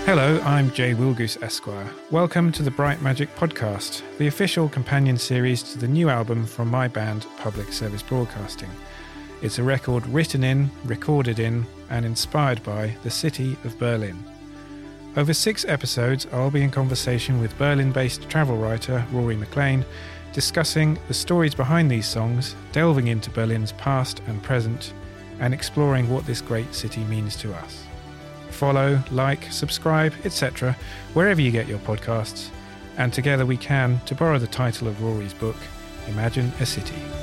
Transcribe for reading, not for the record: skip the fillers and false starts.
Hello, I'm Jay Wilgoose Esquire. Welcome to the Bright Magic Podcast, the official companion series to the new album from my band, Public Service Broadcasting. It's a record written in, recorded in, and inspired by the city of Berlin. Over 6 episodes, I'll be in conversation with Berlin-based travel writer Rory McLean, discussing the stories behind these songs, delving into Berlin's past and present, and exploring what this great city means to us. Follow, like, subscribe, etc., wherever you get your podcasts, and together we can, to borrow the title of Rory's book, imagine a city.